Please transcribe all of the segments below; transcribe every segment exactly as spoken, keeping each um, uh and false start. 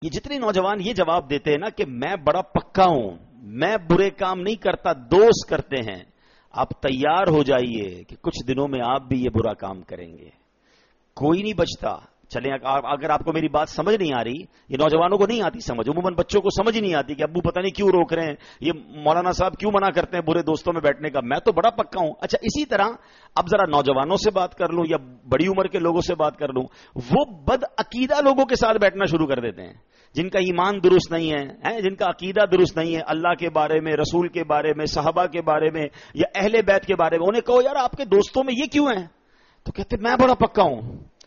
یہ جتنے نوجوان یہ جواب دیتے ہیں نا کہ میں بڑا پکا ہوں، میں برے کام نہیں کرتا، دوست کرتے ہیں، آپ تیار ہو جائیے کہ کچھ دنوں میں آپ بھی یہ برا کام کریں گے. کوئی نہیں بچتا. چلیں اگر آپ کو میری بات سمجھ نہیں آ رہی، یہ نوجوانوں کو نہیں آتی سمجھ، عموماً بچوں کو سمجھ نہیں آتی کہ ابو پتہ نہیں کیوں روک رہے ہیں، یہ مولانا صاحب کیوں منع کرتے ہیں برے دوستوں میں بیٹھنے کا، میں تو بڑا پکا ہوں. اچھا اسی طرح اب ذرا نوجوانوں سے بات کر لوں یا بڑی عمر کے لوگوں سے بات کر لوں، وہ بد عقیدہ لوگوں کے ساتھ بیٹھنا شروع کر دیتے ہیں جن کا ایمان درست نہیں ہے، جن کا عقیدہ درست نہیں ہے اللہ کے بارے میں، رسول کے بارے میں، صحابہ کے بارے میں یا اہل بیت کے بارے میں. انہیں کہو یار آپ کے دوستوں میں یہ کیوں ہیں، تو کہتے میں بڑا پکا ہوں،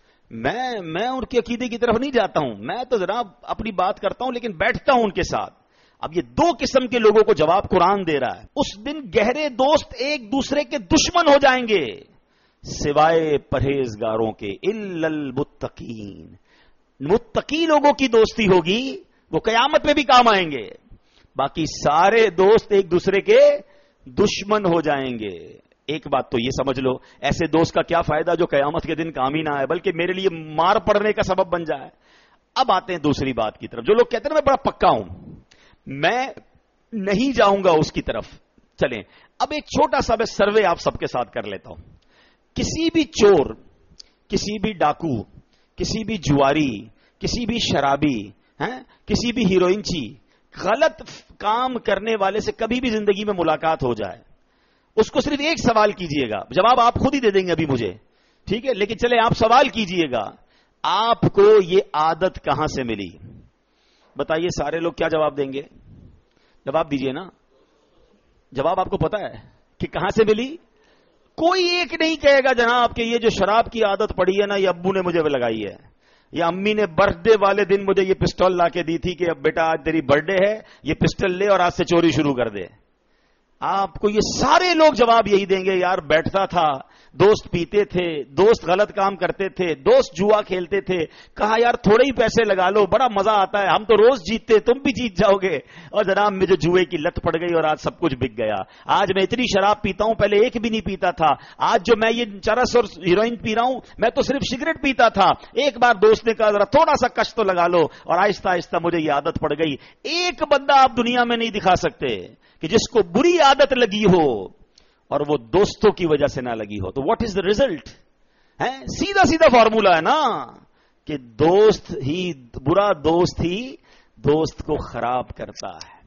میں میں ان کے عقیدے کی طرف نہیں جاتا ہوں، میں تو ذرا اپنی بات کرتا ہوں لیکن بیٹھتا ہوں ان کے ساتھ. اب یہ دو قسم کے لوگوں کو جواب قرآن دے رہا ہے. اس دن گہرے دوست ایک دوسرے کے دشمن ہو جائیں گے سوائے پرہیزگاروں کے، الا المتقین. متقی لوگوں کی دوستی ہوگی، وہ قیامت میں بھی کام آئیں گے، باقی سارے دوست ایک دوسرے کے دشمن ہو جائیں گے. ایک بات تو یہ سمجھ لو، ایسے دوست کا کیا فائدہ جو قیامت کے دن کام ہی نہ آئے بلکہ میرے لیے مار پڑنے کا سبب بن جائے. اب آتے ہیں دوسری بات کی طرف. جو لوگ کہتے ہیں میں بڑا پکا ہوں، میں نہیں جاؤں گا اس کی طرف. چلیں اب ایک چھوٹا سا میں سروے آپ سب کے ساتھ کر لیتا ہوں. کسی بھی چور، کسی بھی ڈاکو، کسی بھی جواری، کسی بھی شرابی، کسی بھی ہیروئنچی، غلط کام کرنے والے سے کبھی بھی زندگی میں ملاقات ہو جائے، اس کو صرف ایک سوال کیجئے گا، جواب آپ خود ہی دے دیں گے ابھی مجھے، ٹھیک ہے، لیکن چلے آپ سوال کیجئے گا آپ کو یہ عادت کہاں سے ملی؟ بتائیے سارے لوگ کیا جواب دیں گے؟ جواب دیجئے نا. جواب آپ کو پتا ہے کہ کہاں سے ملی؟ کوئی ایک نہیں کہے گا جناب کہ یہ جو شراب کی عادت پڑی ہے نا یہ ابو نے مجھے لگائی ہے، یا امی نے برتھ ڈے والے دن مجھے یہ پسٹل لا کے دی تھی کہ اب بیٹا آج تیری برتھ ڈے ہے، یہ پسٹل لے اور آج سے چوری شروع کر دے. آپ کو یہ سارے لوگ جواب یہی دیں گے یار بیٹھتا تھا، دوست پیتے تھے، دوست غلط کام کرتے تھے، دوست جوا کھیلتے تھے، کہا یار تھوڑے ہی پیسے لگا لو بڑا مزہ آتا ہے، ہم تو روز جیتتے تم بھی جیت جاؤ گے، اور جناب مجھے جوئے کی لت پڑ گئی اور آج سب کچھ بک گیا. آج میں اتنی شراب پیتا ہوں، پہلے ایک بھی نہیں پیتا تھا، آج جو میں یہ چرس اور ہیروئن پی رہا ہوں میں تو صرف سگریٹ پیتا تھا، ایک بار دوست نے کہا ذرا تھوڑا سا کش تو لگا لو اور آہستہ آہستہ مجھے یہ عادت پڑ گئی. ایک بندہ آپ دنیا میں نہیں دکھا سکتے کہ جس کو بری عادت لگی ہو اور وہ دوستوں کی وجہ سے نہ لگی ہو. تو واٹ از دا ریزلٹ؟ سیدھا سیدھا فارمولا ہے نا کہ دوست ہی برا دوست ہی دوست کو خراب کرتا ہے.